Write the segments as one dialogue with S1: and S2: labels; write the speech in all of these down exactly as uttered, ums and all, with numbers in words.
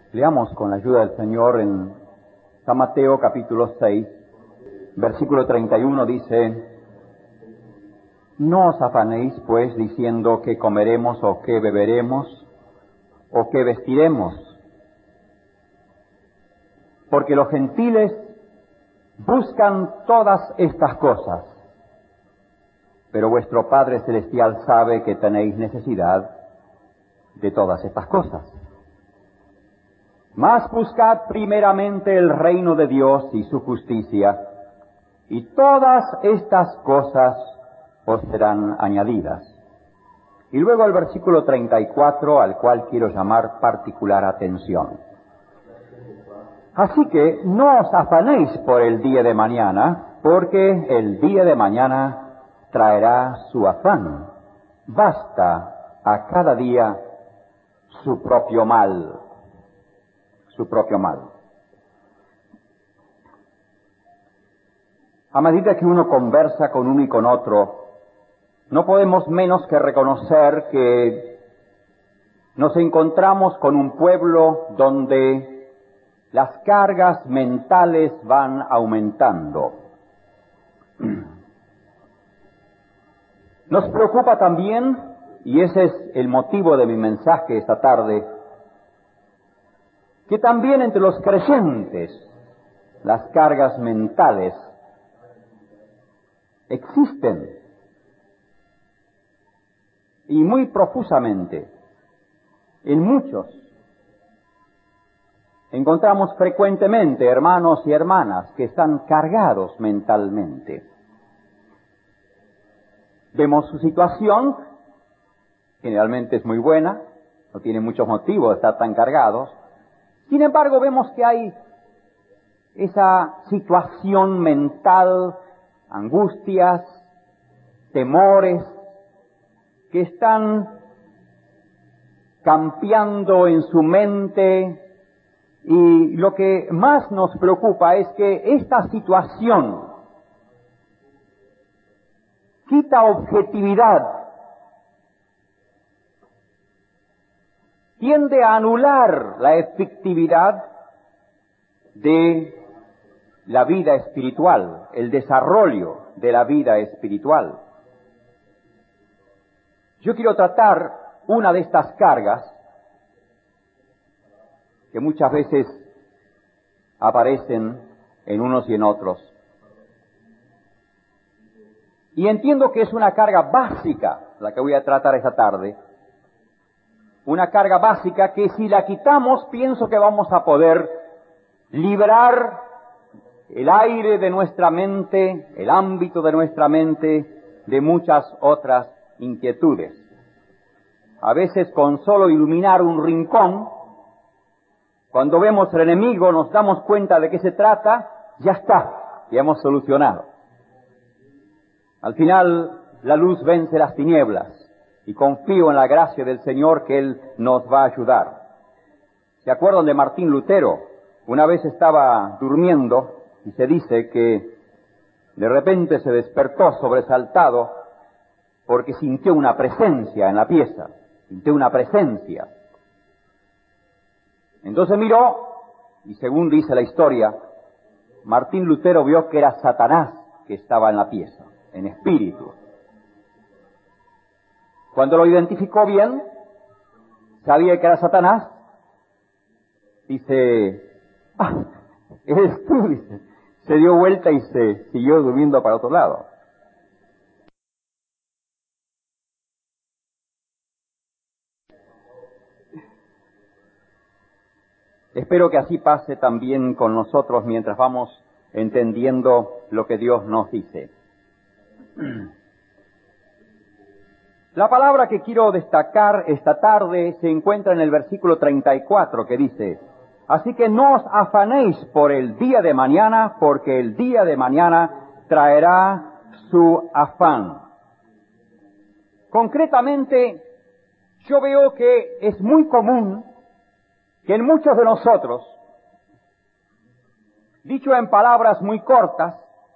S1: Leamos con la ayuda del Señor en San Mateo capítulo seis, versículo treinta y uno dice: No os afanéis pues diciendo qué comeremos o qué beberemos o qué vestiremos, porque los gentiles buscan todas estas cosas, pero vuestro Padre Celestial sabe que tenéis necesidad de todas estas cosas. Mas buscad primeramente el reino de Dios y su justicia, y todas estas cosas os serán añadidas. Y luego el versículo treinta y cuatro, al cual quiero llamar particular atención. Así que no os afanéis por el día de mañana, porque el día de mañana traerá su afán. Basta a cada día su propio mal. Su propio mal. A medida que uno conversa con uno y con otro, no podemos menos que reconocer que nos encontramos con un pueblo donde las cargas mentales van aumentando. Nos preocupa también, y ese es el motivo de mi mensaje esta tarde, que también entre los creyentes las cargas mentales existen, y muy profusamente. En muchos encontramos frecuentemente hermanos y hermanas que están cargados mentalmente. Vemos su situación, generalmente es muy buena, no tiene muchos motivos de estar tan cargados. Sin embargo, vemos que hay esa situación mental, angustias, temores, que están campeando en su mente, y lo que más nos preocupa es que esta situación quita objetividad, tiende a anular la efectividad de la vida espiritual, el desarrollo de la vida espiritual. Yo quiero tratar una de estas cargas que muchas veces aparecen en unos y en otros. Y entiendo que es una carga básica la que voy a tratar esta tarde. Una carga básica que si la quitamos, pienso que vamos a poder librar el aire de nuestra mente, el ámbito de nuestra mente, de muchas otras inquietudes. A veces con solo iluminar un rincón, cuando vemos al enemigo nos damos cuenta de qué se trata, ya está, ya hemos solucionado. Al final la luz vence las tinieblas y confío en la gracia del Señor que Él nos va a ayudar. ¿Se acuerdan de Martín Lutero? Una vez estaba durmiendo y se dice que de repente se despertó sobresaltado porque sintió una presencia en la pieza, sintió una presencia. Entonces miró, y según dice la historia, Martín Lutero vio que era Satanás que estaba en la pieza, en espíritu. Cuando lo identificó bien, sabía que era Satanás, dice, ah, eres tú, dice. Se dio vuelta y se siguió durmiendo para otro lado. Espero que así pase también con nosotros mientras vamos entendiendo lo que Dios nos dice. La palabra que quiero destacar esta tarde se encuentra en el versículo treinta y cuatro, que dice: Así que no os afanéis por el día de mañana, porque el día de mañana traerá su afán. Concretamente, yo veo que es muy común que en muchos de nosotros, dicho en palabras muy cortas,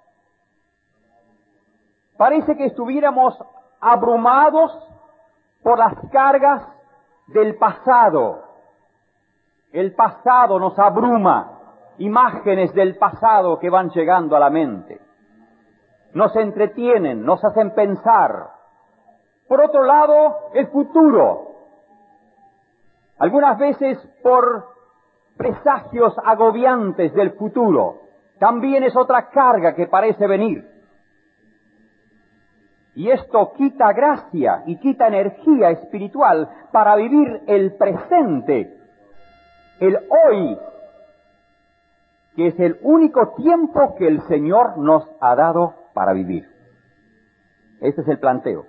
S1: parece que estuviéramos abrumados por las cargas del pasado, El pasado nos abruma, imágenes del pasado que van llegando a la mente. Nos entretienen, nos hacen pensar. Por otro lado, el futuro. Algunas veces por presagios agobiantes del futuro, también es otra carga que parece venir. Y esto quita gracia y quita energía espiritual para vivir el presente, el hoy, que es el único tiempo que el Señor nos ha dado para vivir. Este es el planteo.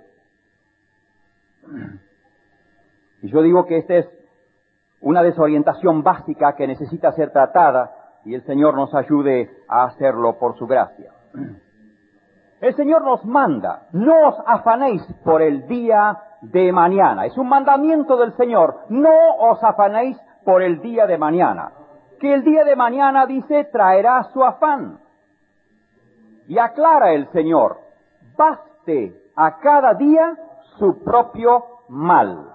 S1: Y yo digo que esta es una desorientación básica que necesita ser tratada y el Señor nos ayude a hacerlo por su gracia. El Señor nos manda, no os afanéis por el día de mañana. Es un mandamiento del Señor, no os afanéis por el día de mañana. Que el día de mañana, dice, traerá su afán. Y aclara el Señor, baste a cada día su propio mal.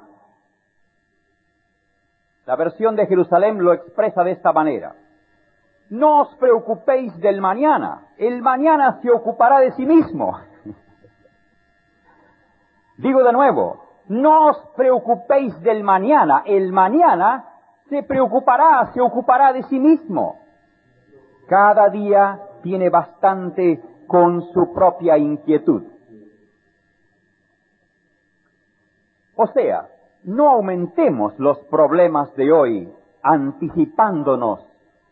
S1: La versión de Jerusalén lo expresa de esta manera. No os preocupéis del mañana, el mañana se ocupará de sí mismo. Digo de nuevo, no os preocupéis del mañana, el mañana se preocupará, se ocupará de sí mismo. Cada día tiene bastante con su propia inquietud. O sea, no aumentemos los problemas de hoy anticipándonos.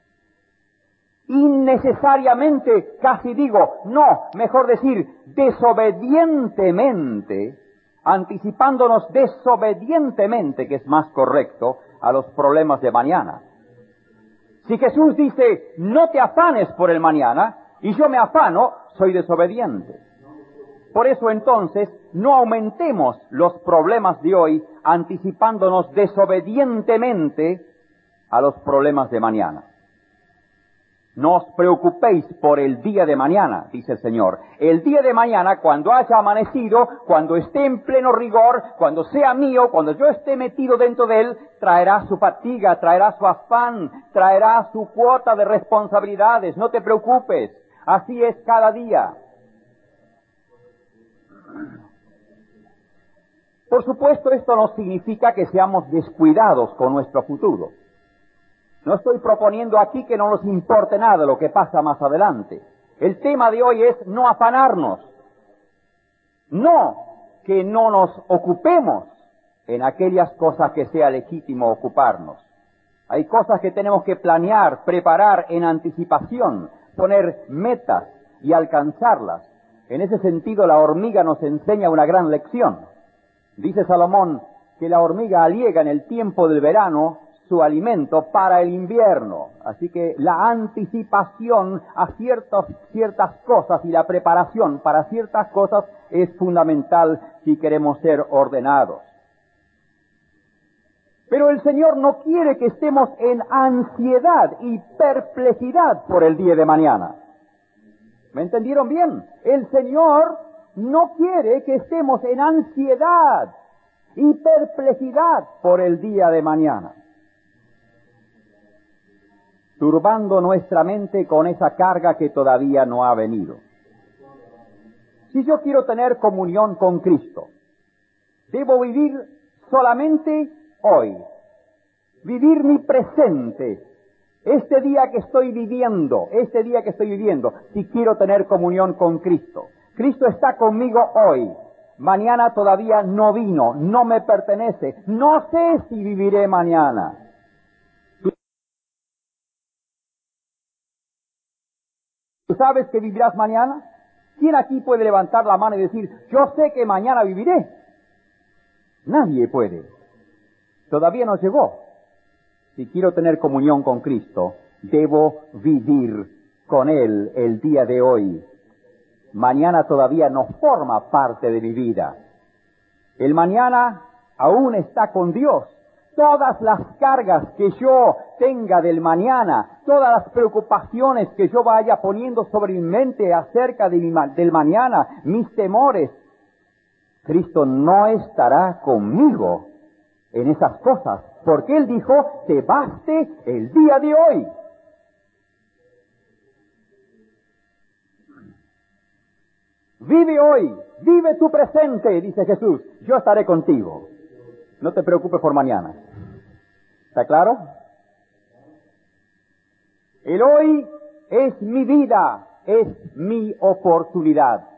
S1: Innecesariamente, casi digo, no, mejor decir, desobedientemente, anticipándonos desobedientemente, que es más correcto, a los problemas de mañana. Si Jesús dice, no te afanes por el mañana, y yo me afano, soy desobediente. Por eso entonces, no aumentemos los problemas de hoy, anticipándonos desobedientemente a los problemas de mañana. No os preocupéis por el día de mañana, dice el Señor. El día de mañana, cuando haya amanecido, cuando esté en pleno rigor, cuando sea mío, cuando yo esté metido dentro de él, traerá su fatiga, traerá su afán, traerá su cuota de responsabilidades. No te preocupes, así es cada día. Por supuesto, esto no significa que seamos descuidados con nuestro futuro. No estoy proponiendo aquí que no nos importe nada lo que pasa más adelante. El tema de hoy es no afanarnos. No que no nos ocupemos en aquellas cosas que sea legítimo ocuparnos. Hay cosas que tenemos que planear, preparar en anticipación, poner metas y alcanzarlas. En ese sentido, la hormiga nos enseña una gran lección. Dice Salomón que la hormiga aliega en el tiempo del verano su alimento para el invierno. Así que la anticipación a ciertas, ciertas cosas y la preparación para ciertas cosas es fundamental si queremos ser ordenados. Pero el Señor no quiere que estemos en ansiedad y perplejidad por el día de mañana. ¿Me entendieron bien? El Señor no quiere que estemos en ansiedad y perplejidad por el día de mañana, turbando nuestra mente con esa carga que todavía no ha venido. Si yo quiero tener comunión con Cristo, debo vivir solamente hoy, vivir mi presente, este día que estoy viviendo, este día que estoy viviendo, si quiero tener comunión con Cristo. Cristo está conmigo hoy, mañana todavía no vino, no me pertenece, no sé si viviré mañana. ¿Tú sabes que vivirás mañana? ¿Quién aquí puede levantar la mano y decir, yo sé que mañana viviré? Nadie puede. Todavía no llegó. Si quiero tener comunión con Cristo, debo vivir con Él el día de hoy. Mañana todavía no forma parte de mi vida. El mañana aún está con Dios. Todas las cargas que yo tenga del mañana, todas las preocupaciones que yo vaya poniendo sobre mi mente acerca de mi, del mañana, mis temores, Cristo no estará conmigo en esas cosas, porque Él dijo, te baste el día de hoy. Vive hoy, vive tu presente, dice Jesús, yo estaré contigo. No te preocupes por mañana. ¿Está claro? El hoy es mi vida, es mi oportunidad.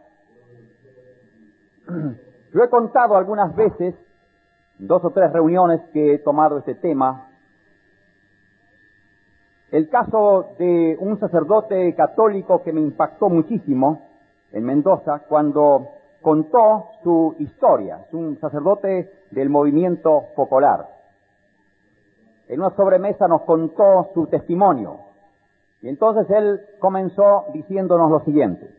S1: Yo he contado algunas veces, dos o tres reuniones que he tomado este tema, el caso de un sacerdote católico que me impactó muchísimo en Mendoza cuando contó su historia. Es un sacerdote del movimiento popular. En una sobremesa nos contó su testimonio. Y entonces él comenzó diciéndonos lo siguiente.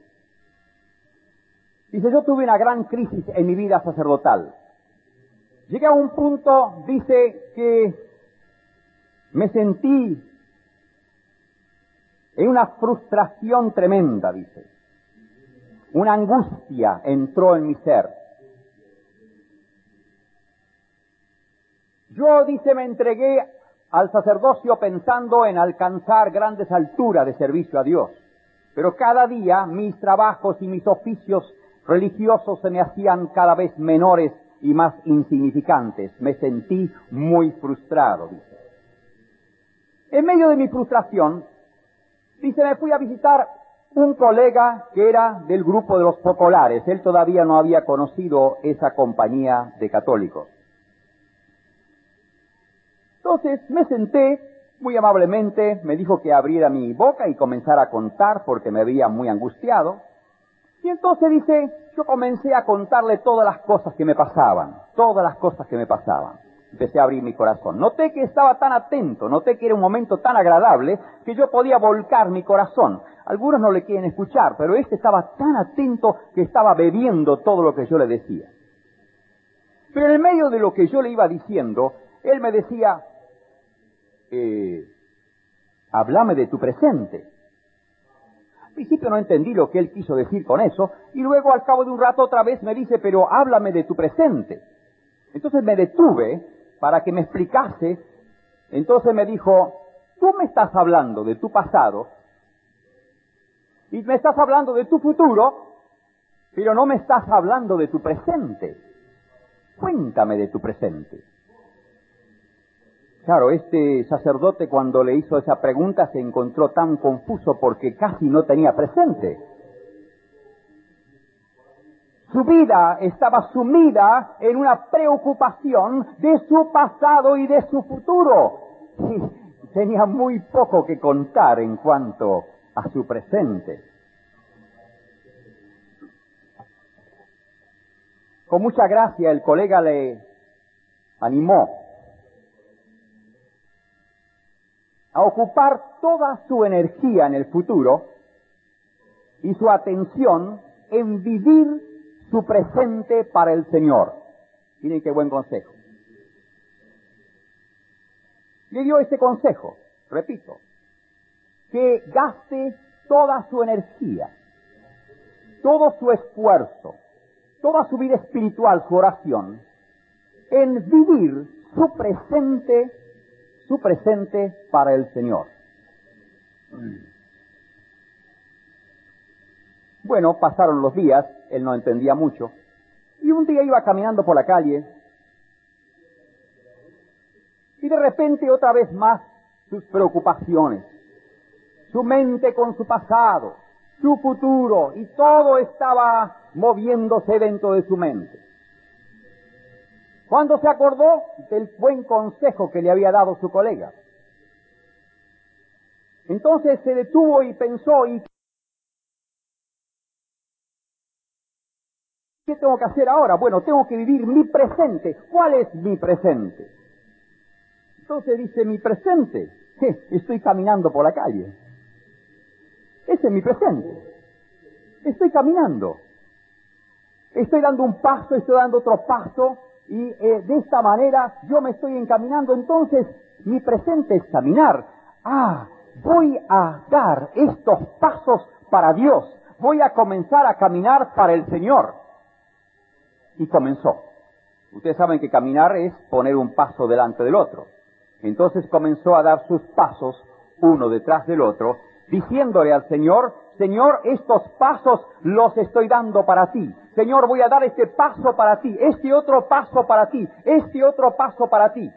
S1: Dice, yo tuve una gran crisis en mi vida sacerdotal. Llegué a un punto, dice, que me sentí en una frustración tremenda, dice. Una angustia entró en mi ser. Yo, dice, me entregué al sacerdocio pensando en alcanzar grandes alturas de servicio a Dios. Pero cada día mis trabajos y mis oficios religiosos se me hacían cada vez menores y más insignificantes. Me sentí muy frustrado, dice. En medio de mi frustración, dice, me fui a visitar un colega que era del grupo de los populares. Él todavía no había conocido esa compañía de católicos. Entonces me senté, muy amablemente, me dijo que abriera mi boca y comenzara a contar porque me veía muy angustiado. Y entonces dice, yo comencé a contarle todas las cosas que me pasaban, todas las cosas que me pasaban. Empecé a abrir mi corazón. Noté que estaba tan atento, noté que era un momento tan agradable que yo podía volcar mi corazón. Algunos no le quieren escuchar, pero este estaba tan atento que estaba bebiendo todo lo que yo le decía. Pero en el medio de lo que yo le iba diciendo, él me decía, eh, háblame de tu presente. Al principio no entendí lo que él quiso decir con eso, y luego al cabo de un rato otra vez me dice, pero háblame de tu presente. Entonces me detuve para que me explicase. Entonces me dijo, tú me estás hablando de tu pasado, y me estás hablando de tu futuro, pero no me estás hablando de tu presente. Cuéntame de tu presente. Claro, este sacerdote cuando le hizo esa pregunta se encontró tan confuso porque casi no tenía presente. Su vida estaba sumida en una preocupación de su pasado y de su futuro. Y tenía muy poco que contar en cuanto a su presente. Con mucha gracia el colega le animó a ocupar toda su energía en el futuro y su atención en vivir su presente para el Señor. Miren qué buen consejo. Le dio este consejo, repito, que gaste toda su energía, todo su esfuerzo, toda su vida espiritual, su oración, en vivir su presente su presente para el Señor. Bueno, pasaron los días, él no entendía mucho, y un día iba caminando por la calle, y de repente otra vez más sus preocupaciones, su mente con su pasado, su futuro, y todo estaba moviéndose dentro de su mente. Cuando se acordó del buen consejo que le había dado su colega. Entonces se detuvo y pensó, ¿y qué tengo que hacer ahora? Bueno, tengo que vivir mi presente. ¿Cuál es mi presente? Entonces dice, mi presente, je, estoy caminando por la calle. Ese es mi presente. Estoy caminando. Estoy dando un paso, estoy dando otro paso. Y eh, de esta manera yo me estoy encaminando. Entonces mi presente es caminar. Ah, voy a dar estos pasos para Dios. Voy a comenzar a caminar para el Señor. Y comenzó. Ustedes saben que caminar es poner un paso delante del otro. Entonces comenzó a dar sus pasos uno detrás del otro, diciéndole al Señor: Señor, estos pasos los estoy dando para ti. Señor, voy a dar este paso para ti, este otro paso para ti, este otro paso para ti.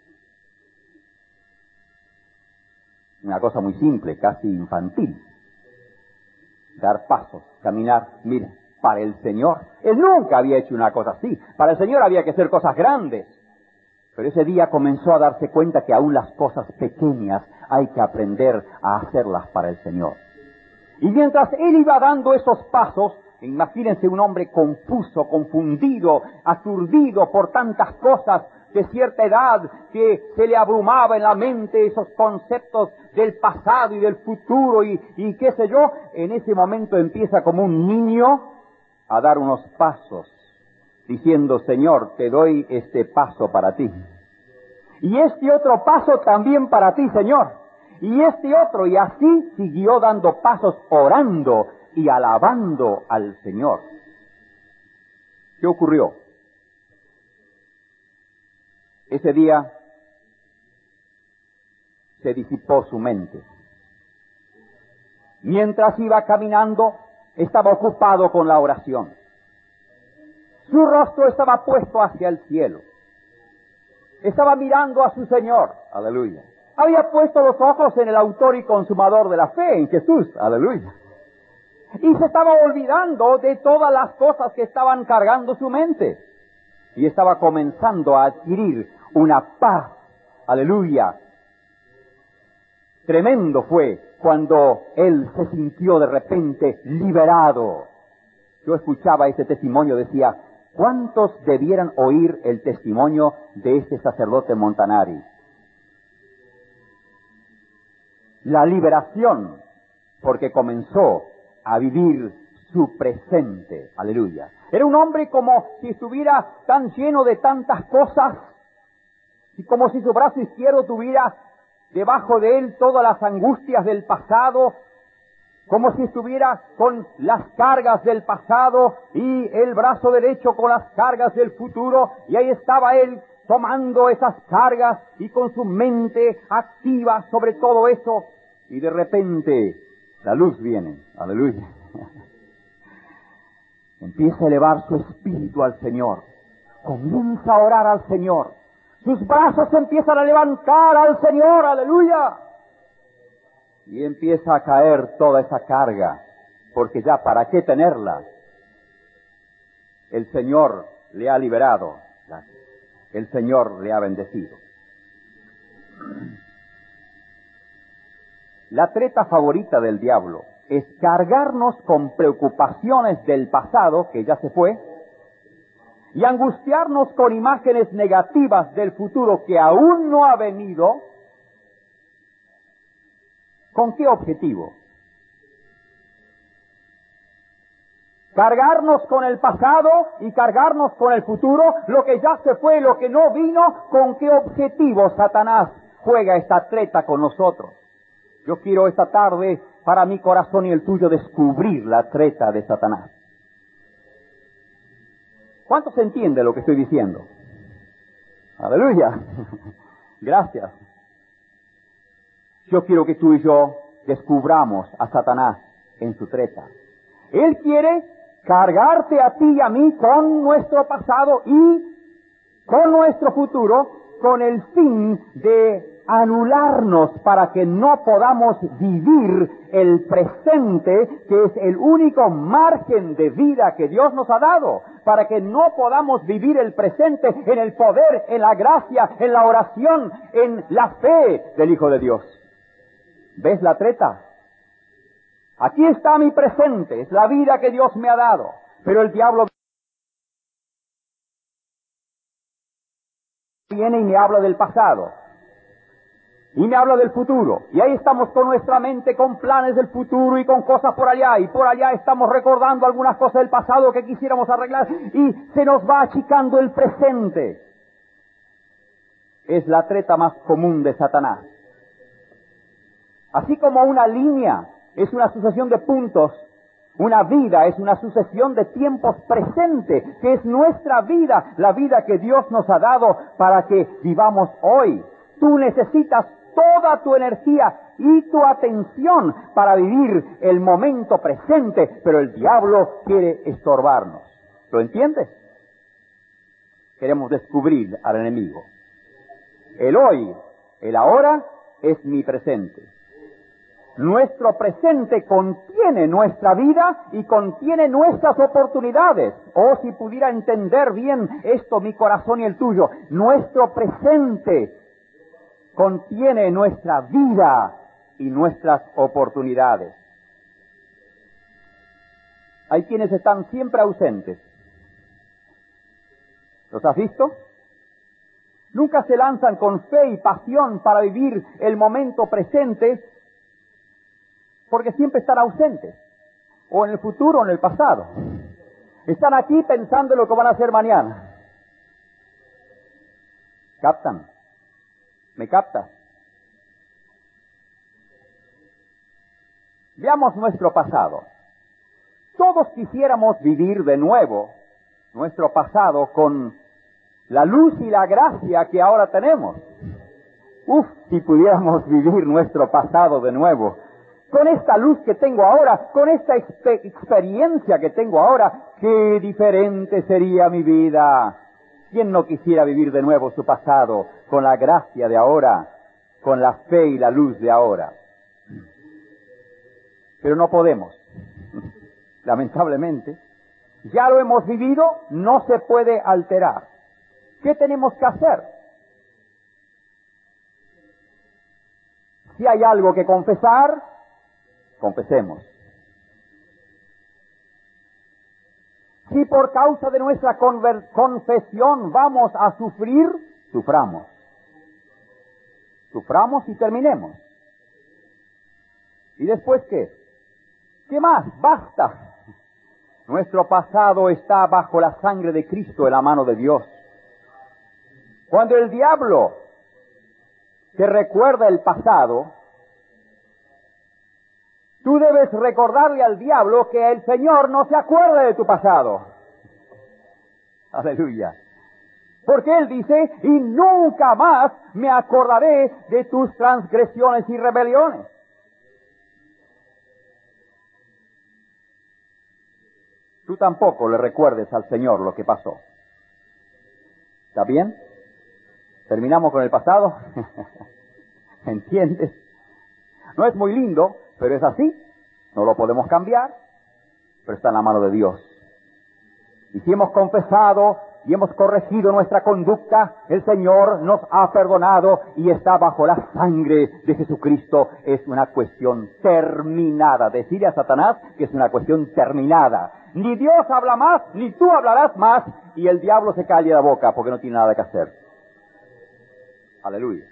S1: Una cosa muy simple, casi infantil. Dar pasos, caminar, mira, para el Señor. Él nunca había hecho una cosa así. Para el Señor había que hacer cosas grandes. Pero ese día comenzó a darse cuenta que aún las cosas pequeñas hay que aprender a hacerlas para el Señor. Y mientras él iba dando esos pasos, imagínense un hombre confuso, confundido, aturdido por tantas cosas de cierta edad, que se le abrumaba en la mente esos conceptos del pasado y del futuro y, y qué sé yo. En ese momento empieza como un niño a dar unos pasos, diciendo: Señor, te doy este paso para ti. Y este otro paso también para ti, Señor. Y este otro, y así siguió dando pasos, orando y alabando al Señor. ¿Qué ocurrió? Ese día se disipó su mente. Mientras iba caminando, estaba ocupado con la oración. Su rostro estaba puesto hacia el cielo. Estaba mirando a su Señor. Aleluya. Había puesto los ojos en el autor y consumador de la fe, en Jesús. Aleluya. Y se estaba olvidando de todas las cosas que estaban cargando su mente. Y estaba comenzando a adquirir una paz. Aleluya. Tremendo fue cuando él se sintió de repente liberado. Yo escuchaba este testimonio, decía: ¿cuántos debieran oír el testimonio de este sacerdote Montanari? La liberación, porque comenzó a vivir su presente. Aleluya. Era un hombre como si estuviera tan lleno de tantas cosas, y como si su brazo izquierdo tuviera debajo de él todas las angustias del pasado, como si estuviera con las cargas del pasado y el brazo derecho con las cargas del futuro, y ahí estaba él tomando esas cargas y con su mente activa sobre todo eso, y de repente la luz viene. Aleluya. Empieza a elevar su espíritu al Señor, comienza a orar al Señor, sus brazos se empiezan a levantar al Señor. Aleluya. Y empieza a caer toda esa carga, porque ya para qué tenerla. El Señor le ha liberado, el Señor le ha bendecido. La treta favorita del diablo es cargarnos con preocupaciones del pasado, que ya se fue, y angustiarnos con imágenes negativas del futuro que aún no ha venido. ¿Con qué objetivo? Cargarnos con el pasado y cargarnos con el futuro, lo que ya se fue, lo que no vino. ¿Con qué objetivo Satanás juega esta treta con nosotros? Yo quiero esta tarde, para mi corazón y el tuyo, descubrir la treta de Satanás. ¿Cuánto se entiende lo que estoy diciendo? Aleluya. Gracias. Yo quiero que tú y yo descubramos a Satanás en su treta. Él quiere cargarte a ti y a mí con nuestro pasado y con nuestro futuro, con el fin de anularnos para que no podamos vivir el presente, que es el único margen de vida que Dios nos ha dado, para que no podamos vivir el presente en el poder, en la gracia, en la oración, en la fe del Hijo de Dios. ¿Ves la treta? Aquí está mi presente, es la vida que Dios me ha dado, pero el diablo viene y me habla del pasado. Y me habla del futuro. Y ahí estamos con nuestra mente, con planes del futuro y con cosas por allá. Y por allá estamos recordando algunas cosas del pasado que quisiéramos arreglar. Y se nos va achicando el presente. Es la treta más común de Satanás. Así como una línea es una sucesión de puntos, Una vida es una sucesión de tiempos presentes, que es nuestra vida, la vida que Dios nos ha dado para que vivamos hoy. Tú necesitas toda tu energía y tu atención para vivir el momento presente, pero el diablo quiere estorbarnos. ¿Lo entiendes? Queremos descubrir al enemigo. El hoy, el ahora, es mi presente. Nuestro presente contiene nuestra vida y contiene nuestras oportunidades. Oh, si pudiera entender bien esto mi corazón y el tuyo. Nuestro presente contiene nuestra vida y nuestras oportunidades. Hay quienes están siempre ausentes. ¿Los has visto? Nunca se lanzan con fe y pasión para vivir el momento presente, porque siempre están ausentes, o en el futuro o en el pasado. Están aquí pensando en lo que van a hacer mañana. ¿Captan? ¿Me captas? Veamos nuestro pasado. Todos quisiéramos vivir de nuevo nuestro pasado con la luz y la gracia que ahora tenemos. Uf, si pudiéramos vivir nuestro pasado de nuevo. Con esta luz que tengo ahora, con esta exper- experiencia que tengo ahora, qué diferente sería mi vida. ¿Quién no quisiera vivir de nuevo su pasado con la gracia de ahora, con la fe y la luz de ahora? Pero no podemos. Lamentablemente, ya lo hemos vivido, no se puede alterar. ¿Qué tenemos que hacer? Si hay algo que confesar, confesemos. Si por causa de nuestra conver- confesión vamos a sufrir, suframos. Suframos y terminemos. ¿Y después qué? ¿Qué más? Basta. Nuestro pasado está bajo la sangre de Cristo en la mano de Dios. Cuando el diablo te recuerda el pasado, tú debes recordarle al diablo que el Señor no se acuerda de tu pasado. Aleluya. Porque Él dice, y nunca más me acordaré de tus transgresiones y rebeliones. Tú tampoco le recuerdes al Señor lo que pasó. ¿Está bien? ¿Terminamos con el pasado? ¿Entiendes? No es muy lindo, pero es así. No lo podemos cambiar, pero está en la mano de Dios. Y si hemos confesado y hemos corregido nuestra conducta, el Señor nos ha perdonado y está bajo la sangre de Jesucristo. Es una cuestión terminada. Decirle a Satanás que es una cuestión terminada. Ni Dios habla más, ni tú hablarás más, y el diablo se calle la boca porque no tiene nada que hacer. Aleluya.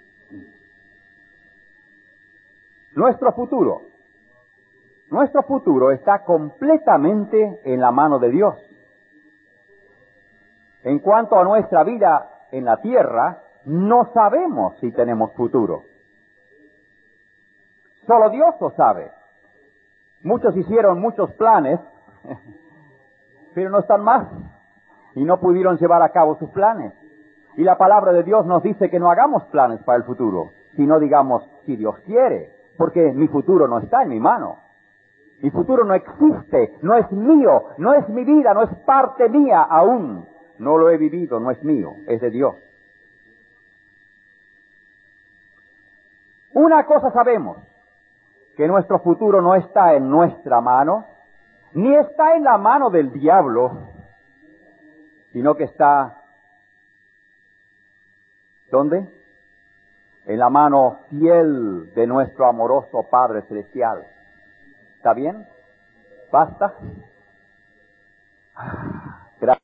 S1: Nuestro futuro. Nuestro futuro está completamente en la mano de Dios. En cuanto a nuestra vida en la tierra, no sabemos si tenemos futuro. Solo Dios lo sabe. Muchos hicieron muchos planes, pero no están más y no pudieron llevar a cabo sus planes. Y la palabra de Dios nos dice que no hagamos planes para el futuro, sino digamos, si Dios quiere, porque mi futuro no está en mi mano. Mi futuro no existe, no es mío, no es mi vida, no es parte mía aún. No lo he vivido, no es mío, es de Dios. Una cosa sabemos, que nuestro futuro no está en nuestra mano, ni está en la mano del diablo, sino que está, ¿dónde? En la mano fiel de nuestro amoroso Padre Celestial. ¿Está bien? ¿Basta? Gracias.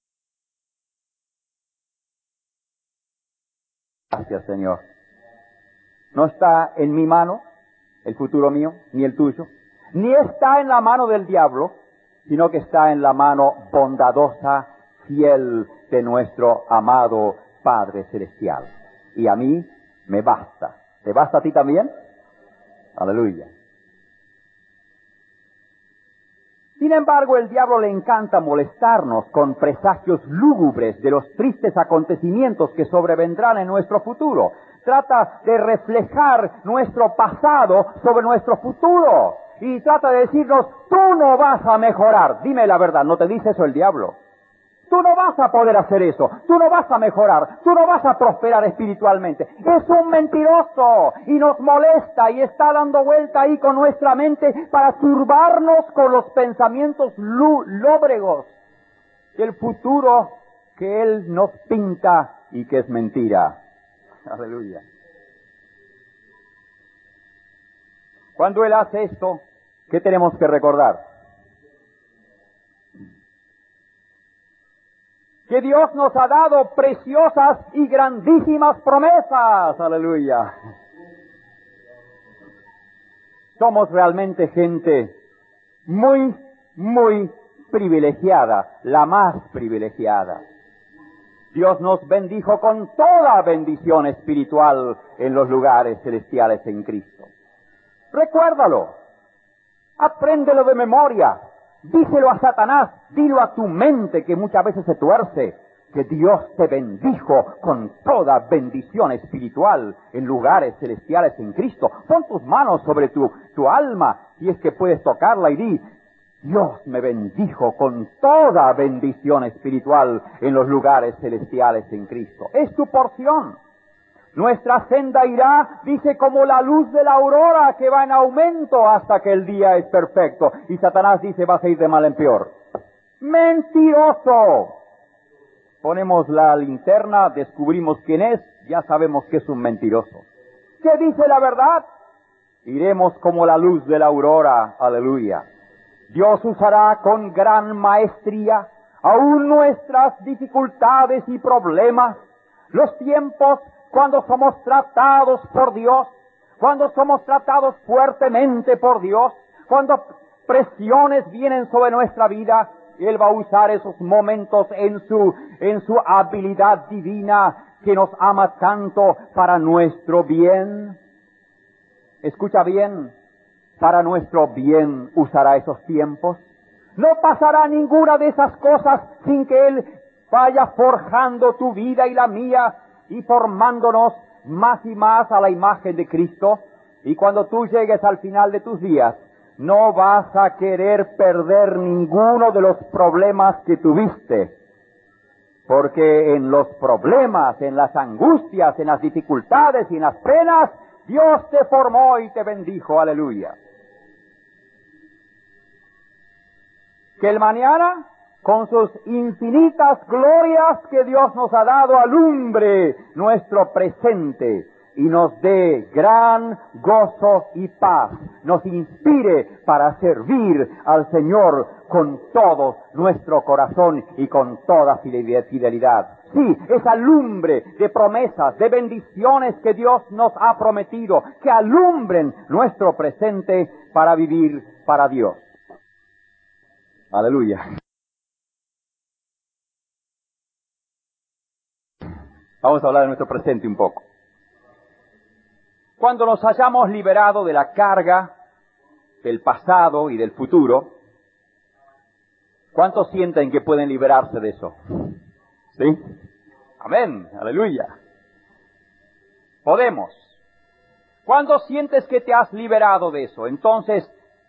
S1: Gracias, Señor. No está en mi mano, el futuro mío, ni el tuyo, ni está en la mano del diablo, sino que está en la mano bondadosa, fiel de nuestro amado Padre Celestial. Y a mí me basta. ¿Te basta a ti también? Aleluya. Sin embargo, el diablo le encanta molestarnos con presagios lúgubres de los tristes acontecimientos que sobrevendrán en nuestro futuro. Trata de reflejar nuestro pasado sobre nuestro futuro. Y trata de decirnos, tú no vas a mejorar. Dime la verdad, ¿no te dice eso el diablo? Tú no vas a poder hacer eso, tú no vas a mejorar, tú no vas a prosperar espiritualmente. Es un mentiroso y nos molesta y está dando vuelta ahí con nuestra mente para turbarnos con los pensamientos lóbregos del futuro que él nos pinta y que es mentira. Aleluya. Cuando él hace esto, ¿qué tenemos que recordar? Que Dios nos ha dado preciosas y grandísimas promesas. Aleluya. Somos realmente gente muy, muy privilegiada, la más privilegiada. Dios nos bendijo con toda bendición espiritual en los lugares celestiales en Cristo. Recuérdalo, apréndelo de memoria. Díselo a Satanás, dilo a tu mente que muchas veces se tuerce, que Dios te bendijo con toda bendición espiritual en lugares celestiales en Cristo. Pon tus manos sobre tu, tu alma, si es que puedes tocarla, y di, Dios me bendijo con toda bendición espiritual en los lugares celestiales en Cristo. Es tu porción. Nuestra senda irá, dice, como la luz de la aurora que va en aumento hasta que el día es perfecto. Y Satanás dice, vas a ir de mal en peor. ¡Mentiroso! Ponemos la linterna, descubrimos quién es, ya sabemos que es un mentiroso. ¿Qué dice la verdad? Iremos como la luz de la aurora. Aleluya. Dios usará con gran maestría aún nuestras dificultades y problemas, los tiempos cuando somos tratados por Dios, cuando somos tratados fuertemente por Dios, cuando presiones vienen sobre nuestra vida, Él va a usar esos momentos en su, en su habilidad divina que nos ama tanto para nuestro bien. Escucha bien, para nuestro bien usará esos tiempos. No pasará ninguna de esas cosas sin que Él vaya forjando tu vida y la mía, y formándonos más y más a la imagen de Cristo. Y cuando tú llegues al final de tus días, no vas a querer perder ninguno de los problemas que tuviste. Porque en los problemas, en las angustias, en las dificultades y en las penas, Dios te formó y te bendijo. Aleluya. Que el mañana, con sus infinitas glorias que Dios nos ha dado, alumbre nuestro presente y nos dé gran gozo y paz, nos inspire para servir al Señor con todo nuestro corazón y con toda fidelidad. Sí, esa lumbre de promesas, de bendiciones que Dios nos ha prometido, que alumbren nuestro presente para vivir para Dios. Aleluya. Vamos a hablar de nuestro presente un poco. Cuando nos hayamos liberado de la carga del pasado y del futuro, ¿cuántos sienten que pueden liberarse de eso? ¿Sí? Amén. Aleluya. Podemos. ¿Cuándo sientes que te has liberado de eso? Entonces,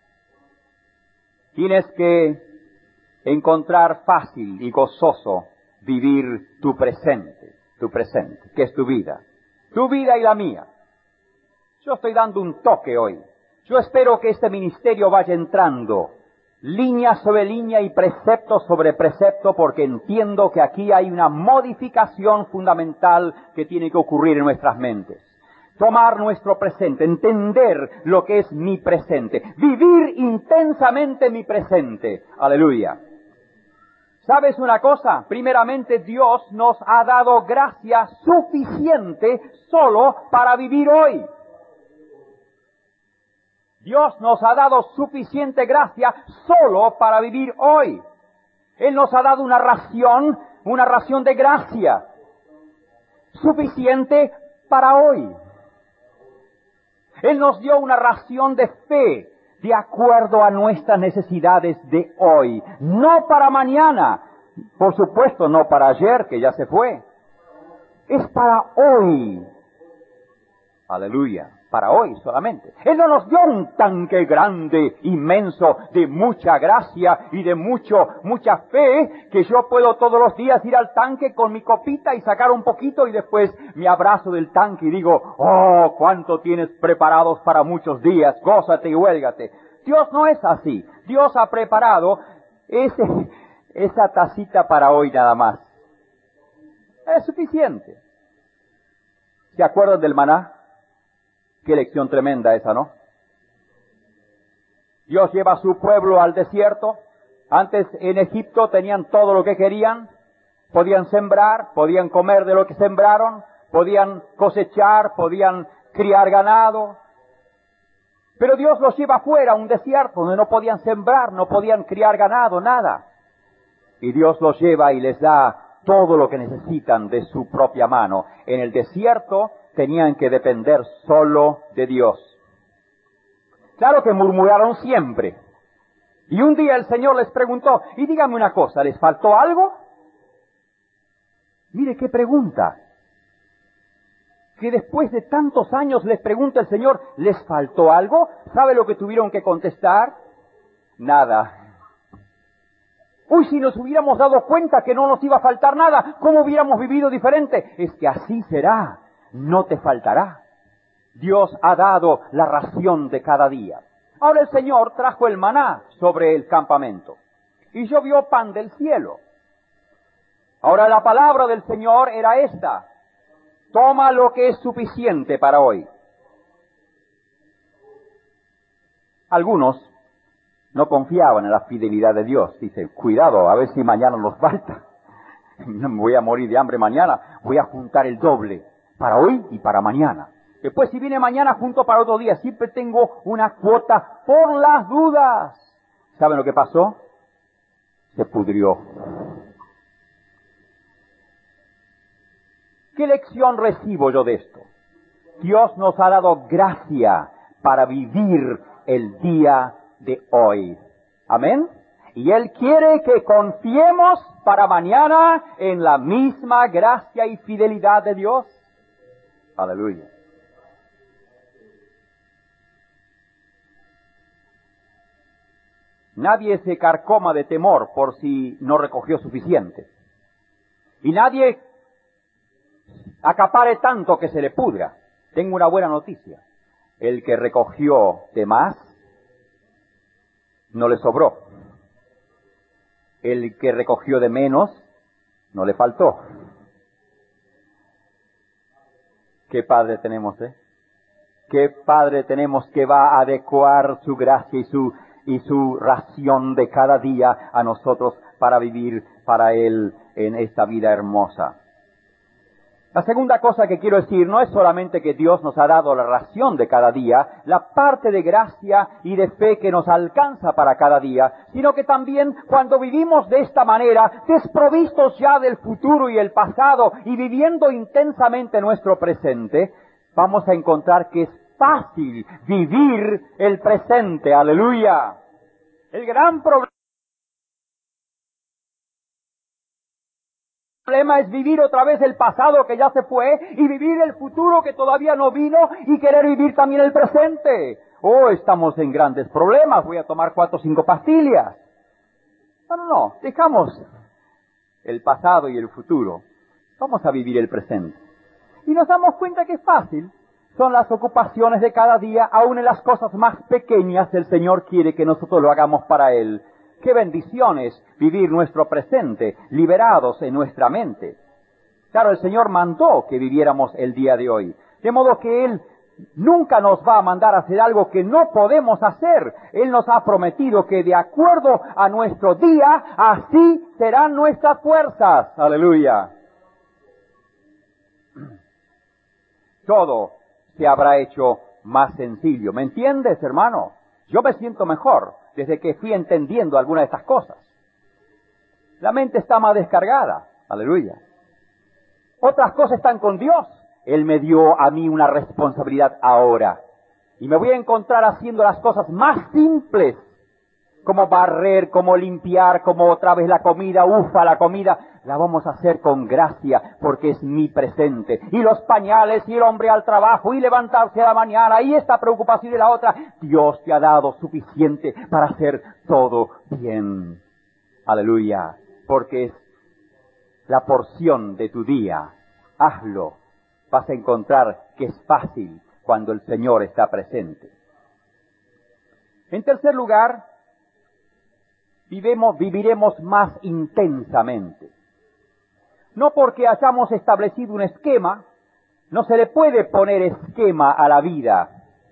S1: tienes que encontrar fácil y gozoso vivir tu presente. Tu presente, que es tu vida. Tu vida y la mía. Yo estoy dando un toque hoy. Yo espero que este ministerio vaya entrando línea sobre línea y precepto sobre precepto, porque entiendo que aquí hay una modificación fundamental que tiene que ocurrir en nuestras mentes. Tomar nuestro presente, entender lo que es mi presente, vivir intensamente mi presente. Aleluya. ¿Sabes una cosa? Primeramente, Dios nos ha dado gracia suficiente solo para vivir hoy. Dios nos ha dado suficiente gracia solo para vivir hoy. Él nos ha dado una ración, una ración de gracia suficiente para hoy. Él nos dio una ración de fe, de acuerdo a nuestras necesidades de hoy, no para mañana, por supuesto no para ayer que ya se fue, es para hoy. Aleluya, para hoy solamente. Él no nos dio un tanque grande, inmenso, de mucha gracia y de mucho, mucha fe, que yo puedo todos los días ir al tanque con mi copita y sacar un poquito y después me abrazo del tanque y digo, oh, cuánto tienes preparados para muchos días, gózate y huélgate. Dios no es así. Dios ha preparado ese, esa tacita para hoy nada más. Es suficiente. ¿Se acuerdan del maná? Qué lección tremenda esa, ¿no? Dios lleva a su pueblo al desierto. Antes en Egipto tenían todo lo que querían. Podían sembrar, podían comer de lo que sembraron, podían cosechar, podían criar ganado. Pero Dios los lleva afuera a un desierto donde no podían sembrar, no podían criar ganado, nada. Y Dios los lleva y les da todo lo que necesitan de su propia mano. En el desierto tenían que depender solo de Dios. Claro que murmuraron siempre. Y un día el Señor les preguntó, y díganme una cosa, ¿les faltó algo? Mire qué pregunta. Que después de tantos años les pregunta el Señor, ¿les faltó algo? ¿Sabe lo que tuvieron que contestar? Nada. Uy, si nos hubiéramos dado cuenta que no nos iba a faltar nada, ¿cómo hubiéramos vivido diferente? Es que así será. No te faltará. Dios ha dado la ración de cada día. Ahora el Señor trajo el maná sobre el campamento y llovió pan del cielo. Ahora la palabra del Señor era esta: toma lo que es suficiente para hoy. Algunos no confiaban en la fidelidad de Dios. Dicen, cuidado, a ver si mañana nos falta. No me voy a morir de hambre mañana, voy a juntar el doble para hoy y para mañana. Después, si viene mañana, junto para otro día. Siempre tengo una cuota por las dudas. ¿Saben lo que pasó? Se pudrió. ¿Qué lección recibo yo de esto? Dios nos ha dado gracia para vivir el día de hoy. Amén. Y Él quiere que confiemos para mañana en la misma gracia y fidelidad de Dios. Aleluya. Nadie se carcoma de temor por si no recogió suficiente. Y nadie acapare tanto que se le pudra. Tengo una buena noticia. El que recogió de más, no le sobró. El que recogió de menos, no le faltó. ¿Qué Padre tenemos, eh? ¿Qué Padre tenemos que va a adecuar su gracia y su, y su ración de cada día a nosotros para vivir para Él en esta vida hermosa? La segunda cosa que quiero decir no es solamente que Dios nos ha dado la ración de cada día, la parte de gracia y de fe que nos alcanza para cada día, sino que también cuando vivimos de esta manera, desprovistos ya del futuro y el pasado y viviendo intensamente nuestro presente, vamos a encontrar que es fácil vivir el presente. ¡Aleluya! El gran problema El problema es vivir otra vez el pasado que ya se fue y vivir el futuro que todavía no vino y querer vivir también el presente. Oh, estamos en grandes problemas, voy a tomar cuatro o cinco pastillas. No, no, no, dejamos el pasado y el futuro. Vamos a vivir el presente. Y nos damos cuenta que es fácil. Son las ocupaciones de cada día, aún en las cosas más pequeñas el Señor quiere que nosotros lo hagamos para Él. ¡Qué bendiciones vivir nuestro presente, liberados en nuestra mente! Claro, el Señor mandó que viviéramos el día de hoy. De modo que Él nunca nos va a mandar a hacer algo que no podemos hacer. Él nos ha prometido que de acuerdo a nuestro día, así serán nuestras fuerzas. ¡Aleluya! Todo se habrá hecho más sencillo. ¿Me entiendes, hermano? Yo me siento mejor desde que fui entendiendo algunas de estas cosas. La mente está más descargada. Aleluya. Otras cosas están con Dios. Él me dio a mí una responsabilidad ahora. Y me voy a encontrar haciendo las cosas más simples, como barrer, como limpiar, como otra vez la comida, ufa, la comida, la vamos a hacer con gracia, porque es mi presente. Y los pañales, y el hombre al trabajo, y levantarse a la mañana, y esta preocupación y la otra. Dios te ha dado suficiente para hacer todo bien. Aleluya. Porque es la porción de tu día. Hazlo. Vas a encontrar que es fácil cuando el Señor está presente. En tercer lugar, Vivemos, viviremos más intensamente. No porque hayamos establecido un esquema, no se le puede poner esquema a la vida.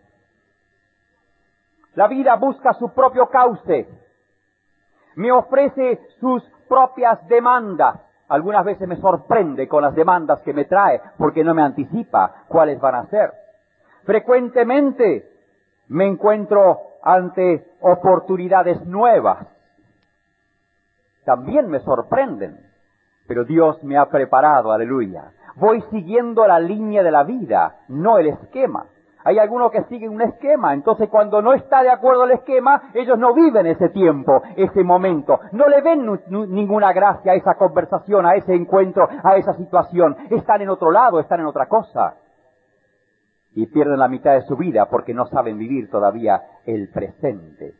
S1: La vida busca su propio cauce, me ofrece sus propias demandas. Algunas veces me sorprende con las demandas que me trae, porque no me anticipa cuáles van a ser. Frecuentemente me encuentro ante oportunidades nuevas. También me sorprenden, pero Dios me ha preparado, aleluya. Voy siguiendo la línea de la vida, no el esquema. Hay algunos que siguen un esquema, entonces cuando no está de acuerdo el esquema, ellos no viven ese tiempo, ese momento. No le ven nu- nu- ninguna gracia a esa conversación, a ese encuentro, a esa situación. Están en otro lado, están en otra cosa. Y pierden la mitad de su vida porque no saben vivir todavía el presente.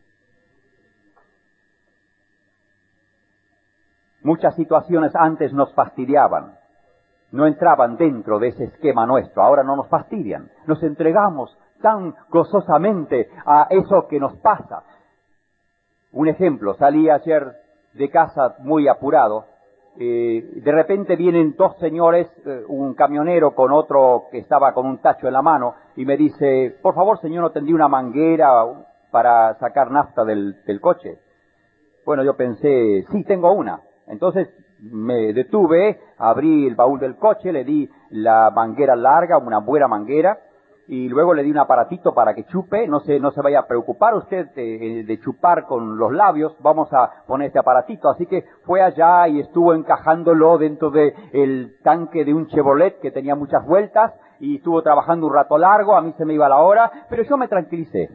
S1: Muchas situaciones antes nos fastidiaban, no entraban dentro de ese esquema nuestro, ahora no nos fastidian, nos entregamos tan gozosamente a eso que nos pasa. Un ejemplo, salí ayer de casa muy apurado, eh, de repente vienen dos señores, eh, un camionero con otro que estaba con un tacho en la mano, y me dice, por favor señor, ¿no tendría una manguera para sacar nafta del, del coche? Bueno, yo pensé, sí, tengo una. Entonces me detuve, abrí el baúl del coche, le di la manguera larga, una buena manguera, y luego le di un aparatito para que chupe. No se, no se vaya a preocupar usted de, de chupar con los labios, vamos a poner este aparatito. Así que fue allá y estuvo encajándolo dentro del tanque de un Chevrolet que tenía muchas vueltas, y estuvo trabajando un rato largo, a mí se me iba la hora, pero yo me tranquilicé.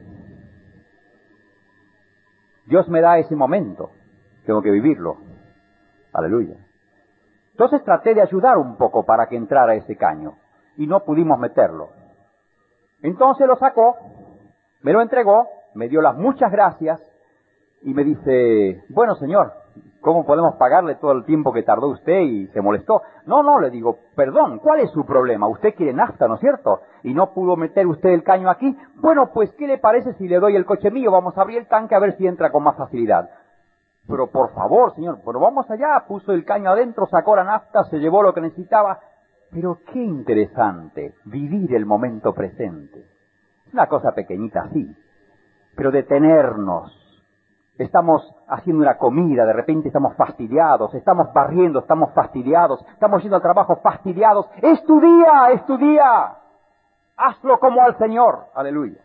S1: Dios me da ese momento, tengo que vivirlo. Aleluya. Entonces traté de ayudar un poco para que entrara ese caño, y no pudimos meterlo. Entonces lo sacó, me lo entregó, me dio las muchas gracias, y me dice, bueno señor, ¿cómo podemos pagarle todo el tiempo que tardó usted y se molestó? No, no, le digo, perdón, ¿cuál es su problema? Usted quiere nafta, ¿no es cierto? Y no pudo meter usted el caño aquí. Bueno, pues, ¿qué le parece si le doy el coche mío? Vamos a abrir el tanque a ver si entra con más facilidad. Pero por favor, señor, pero vamos allá. Puso el caño adentro, sacó la nafta, se llevó lo que necesitaba. Pero qué interesante vivir el momento presente. Es una cosa pequeñita así, pero detenernos. Estamos haciendo una comida, de repente estamos fastidiados, estamos barriendo, estamos fastidiados, estamos yendo al trabajo fastidiados. ¡Es tu día, es tu día! Hazlo como al Señor. Aleluya.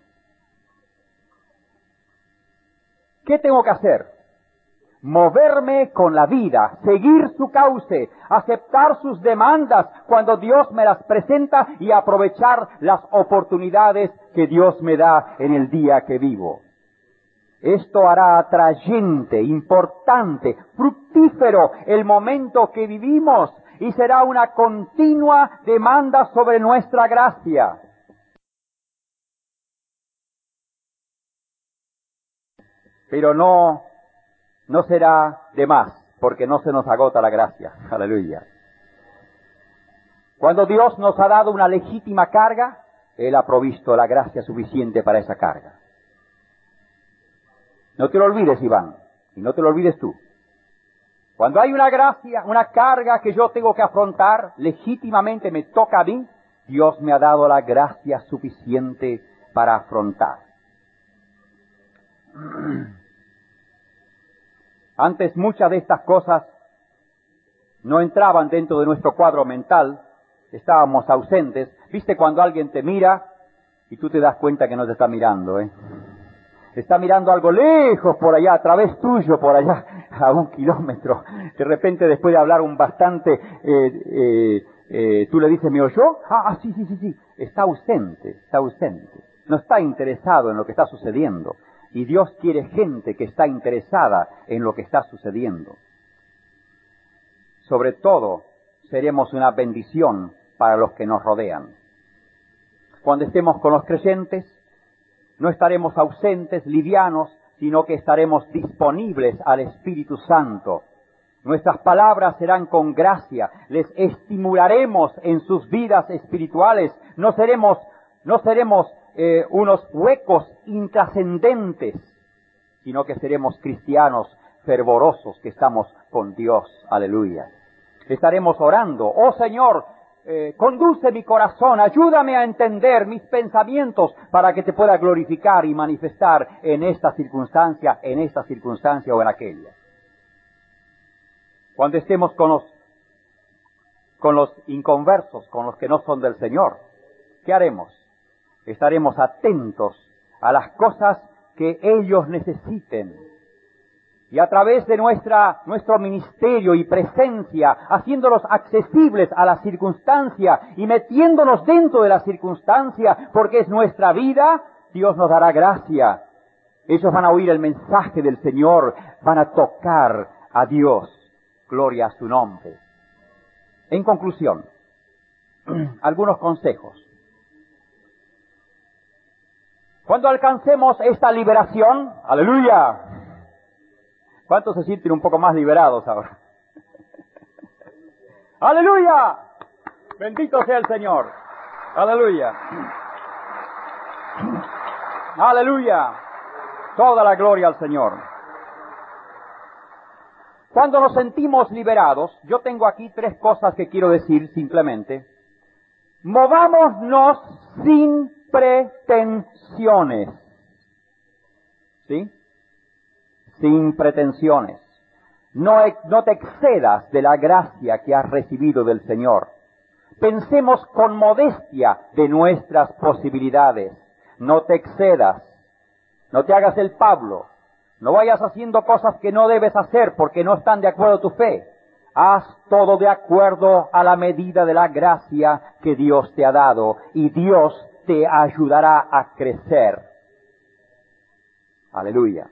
S1: ¿Qué tengo que hacer? Moverme con la vida, seguir su cauce, aceptar sus demandas cuando Dios me las presenta y aprovechar las oportunidades que Dios me da en el día que vivo. Esto hará atrayente, importante, fructífero el momento que vivimos y será una continua demanda sobre nuestra gracia. Pero no No será de más, porque no se nos agota la gracia. Aleluya. Cuando Dios nos ha dado una legítima carga, Él ha provisto la gracia suficiente para esa carga. No te lo olvides, Iván, y no te lo olvides tú. Cuando hay una gracia, una carga que yo tengo que afrontar, legítimamente me toca a mí, Dios me ha dado la gracia suficiente para afrontar. Antes muchas de estas cosas no entraban dentro de nuestro cuadro mental, estábamos ausentes. ¿Viste cuando alguien te mira y tú te das cuenta que no te está mirando, eh? Está mirando algo lejos por allá, a través tuyo por allá, a un kilómetro. De repente, después de hablar un bastante, eh, eh, eh, tú le dices, ¿me oyó? Ah, sí, sí, sí, sí. Está ausente, está ausente. no está interesado en lo que está sucediendo. Y Dios quiere gente que está interesada en lo que está sucediendo. Sobre todo, seremos una bendición para los que nos rodean. Cuando estemos con los creyentes, no estaremos ausentes, livianos, sino que estaremos disponibles al Espíritu Santo. Nuestras palabras serán con gracia, les estimularemos en sus vidas espirituales, no seremos, no seremos eh, unos huecos intrascendentes, sino que seremos cristianos fervorosos que estamos con Dios. Aleluya. Estaremos orando, oh Señor, eh, conduce mi corazón, ayúdame a entender mis pensamientos para que te pueda glorificar y manifestar en esta circunstancia, en esta circunstancia o en aquella. Cuando estemos con los, con los inconversos, con los que no son del Señor, ¿qué haremos? Estaremos atentos a las cosas que ellos necesiten. Y a través de nuestra, nuestro ministerio y presencia, haciéndolos accesibles a la circunstancia y metiéndonos dentro de la circunstancia, porque es nuestra vida, Dios nos dará gracia. Ellos van a oír el mensaje del Señor, van a tocar a Dios. Gloria a su nombre. En conclusión, algunos consejos. Cuando alcancemos esta liberación, aleluya, ¿cuántos se sienten un poco más liberados ahora? ¡Aleluya! Bendito sea el Señor. ¡Aleluya! ¡Aleluya! Toda la gloria al Señor. Cuando nos sentimos liberados, yo tengo aquí tres cosas que quiero decir simplemente. Movámonos sin pretensiones. ¿Sí? Sin pretensiones. No, no te excedas de la gracia que has recibido del Señor. Pensemos con modestia de nuestras posibilidades. No te excedas. No te hagas el Pablo. No vayas haciendo cosas que no debes hacer porque no están de acuerdo a tu fe. Haz todo de acuerdo a la medida de la gracia que Dios te ha dado y Dios te ayudará a crecer. Aleluya.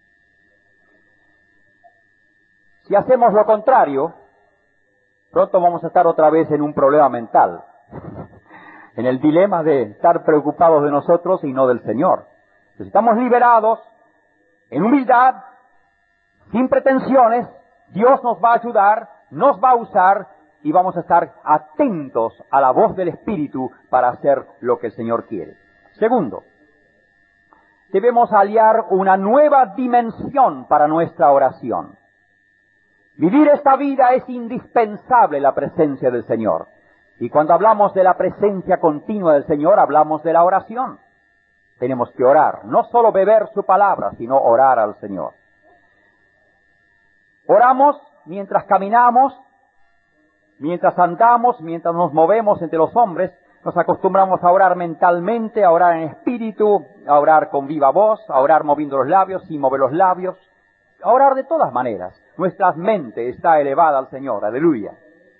S1: Si hacemos lo contrario, pronto vamos a estar otra vez en un problema mental, en el dilema de estar preocupados de nosotros y no del Señor. Si estamos liberados, en humildad, sin pretensiones, Dios nos va a ayudar, nos va a usar y vamos a estar atentos a la voz del Espíritu para hacer lo que el Señor quiere. Segundo, debemos aliar una nueva dimensión para nuestra oración. Vivir esta vida es indispensable la presencia del Señor. Y cuando hablamos de la presencia continua del Señor, hablamos de la oración. Tenemos que orar, no solo beber su palabra, sino orar al Señor. Oramos mientras caminamos, mientras andamos, mientras nos movemos entre los hombres. Nos acostumbramos a orar mentalmente, a orar en espíritu, a orar con viva voz, a orar moviendo los labios, sin mover los labios. A orar de todas maneras. Nuestra mente está elevada al Señor. Aleluya.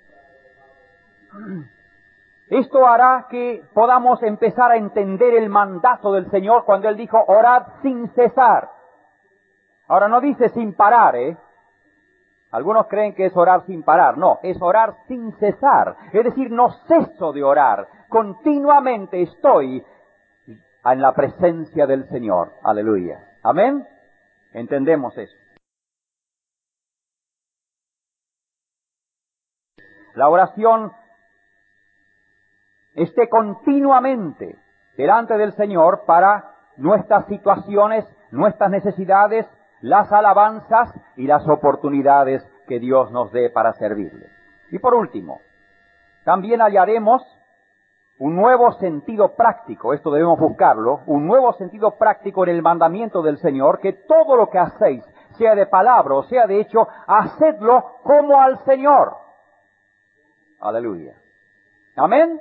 S1: Esto hará que podamos empezar a entender el mandato del Señor cuando Él dijo, orad sin cesar. Ahora no dice sin parar, ¿eh? Algunos creen que es orar sin parar. No, es orar sin cesar. Es decir, no ceso de orar. Continuamente estoy en la presencia del Señor. Aleluya. Amén. Entendemos eso. La oración esté continuamente delante del Señor para nuestras situaciones, nuestras necesidades, las alabanzas y las oportunidades que Dios nos dé para servirle. Y por último, también hallaremos un nuevo sentido práctico, esto debemos buscarlo, un nuevo sentido práctico en el mandamiento del Señor, que todo lo que hacéis, sea de palabra o sea de hecho, hacedlo como al Señor. Aleluya. Amén.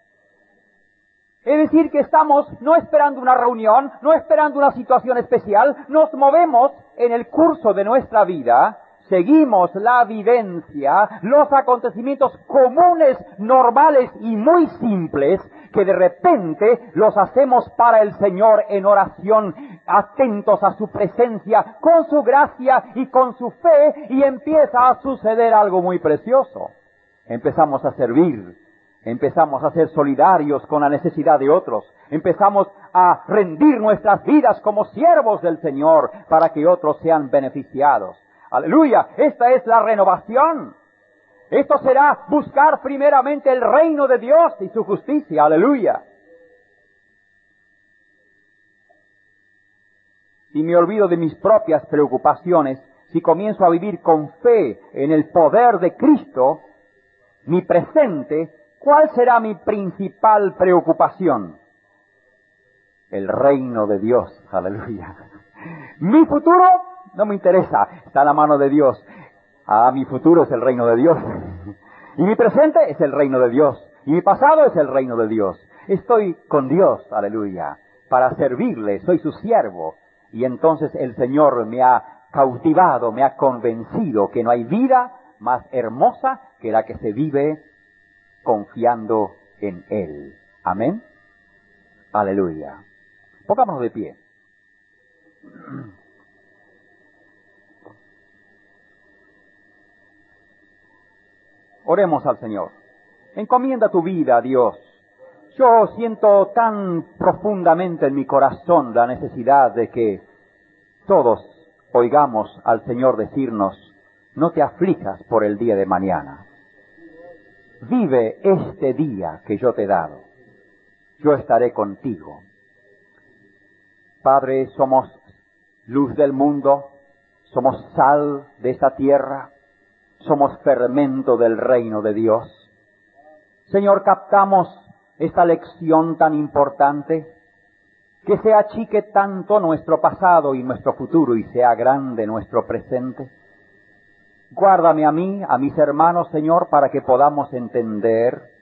S1: Es decir, que estamos no esperando una reunión, no esperando una situación especial, nos movemos en el curso de nuestra vida seguimos la vivencia, los acontecimientos comunes, normales y muy simples, que de repente los hacemos para el Señor en oración, atentos a su presencia, con su gracia y con su fe, y empieza a suceder algo muy precioso. Empezamos a servir, empezamos a ser solidarios con la necesidad de otros, empezamos a rendir nuestras vidas como siervos del Señor para que otros sean beneficiados. Aleluya, esta es la renovación. Esto será buscar primeramente el reino de Dios y su justicia. Aleluya. Si me olvido de mis propias preocupaciones, si comienzo a vivir con fe en el poder de Cristo, mi presente, ¿cuál será mi principal preocupación? El reino de Dios. Aleluya. Mi futuro no me interesa, está en la mano de Dios. Ah, mi futuro es el reino de Dios. Y mi presente es el reino de Dios. Y mi pasado es el reino de Dios. Estoy con Dios, aleluya, para servirle, soy su siervo. Y entonces el Señor me ha cautivado, me ha convencido que no hay vida más hermosa que la que se vive confiando en Él. Amén. Aleluya. Pongámonos de pie. Oremos al Señor. Encomienda tu vida a Dios. Yo siento tan profundamente en mi corazón la necesidad de que todos oigamos al Señor decirnos: no te aflijas por el día de mañana. Vive este día que yo te he dado. Yo estaré contigo. Padre, somos luz del mundo, somos sal de esta tierra, somos fermento del reino de Dios. Señor, captamos esta lección tan importante, que se achique tanto nuestro pasado y nuestro futuro y sea grande nuestro presente. Guárdame a mí, a mis hermanos, Señor, para que podamos entender.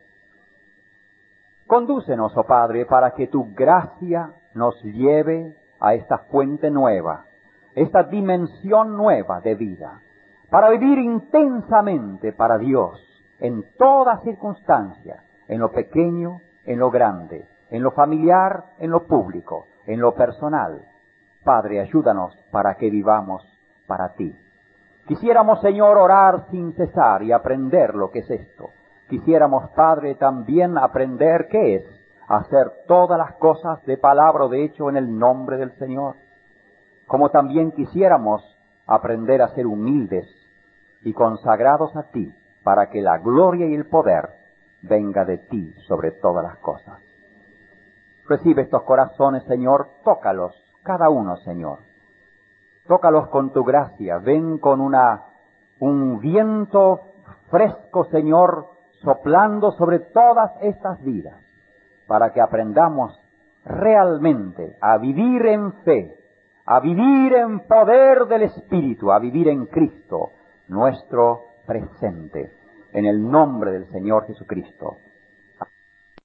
S1: Condúcenos, oh Padre, para que tu gracia nos lleve a esta fuente nueva, esta dimensión nueva de vida, para vivir intensamente para Dios, en toda circunstancia, en lo pequeño, en lo grande, en lo familiar, en lo público, en lo personal. Padre, ayúdanos para que vivamos para ti. Quisiéramos, Señor, orar sin cesar y aprender lo que es esto. Quisiéramos, Padre, también aprender qué es hacer todas las cosas de palabra o de hecho en el nombre del Señor. Como también quisiéramos aprender a ser humildes y consagrados a ti, para que la gloria y el poder venga de ti sobre todas las cosas. Recibe estos corazones, Señor, tócalos, cada uno, Señor. Tócalos con tu gracia, ven con una, un viento fresco, Señor, soplando sobre todas estas vidas, para que aprendamos realmente a vivir en fe, a vivir en poder del Espíritu, a vivir en Cristo, nuestro presente, en el nombre del Señor Jesucristo.